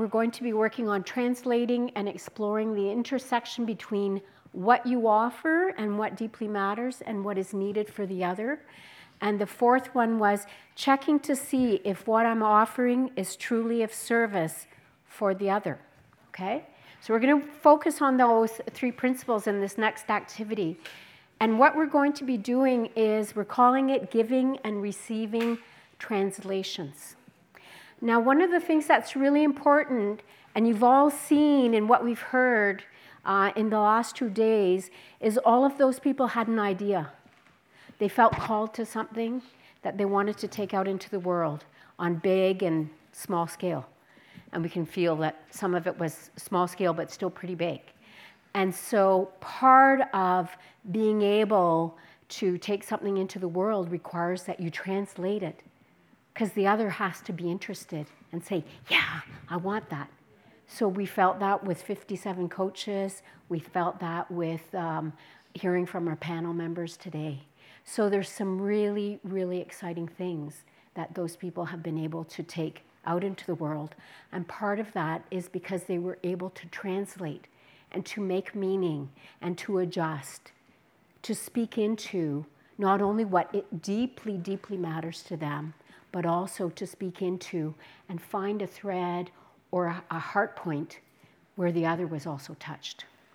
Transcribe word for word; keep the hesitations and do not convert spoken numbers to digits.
we're going to be working on translating and exploring the intersection between what you offer and what deeply matters and what is needed for the other. And the fourth one was checking to see if what I'm offering is truly of service for the other, okay? So we're going to focus on those three principles in this next activity. And what we're going to be doing is we're calling it giving and receiving translations. Now, one of the things that's really important, and you've all seen in what we've heard uh, in the last two days, is all of those people had an idea. They felt called to something that they wanted to take out into the world on big and small scale. And we can feel that some of it was small scale, but still pretty big. And so part of being able to take something into the world requires that you translate it, because the other has to be interested and say, yeah, I want that. So we felt that with fifty-seven coaches. We felt that with um, hearing from our panel members today. So there's some really, really exciting things that those people have been able to take out into the world. And part of that is because they were able to translate and to make meaning and to adjust, to speak into not only what it deeply, deeply matters to them, but also to speak into and find a thread or a, a heart point where the other was also touched.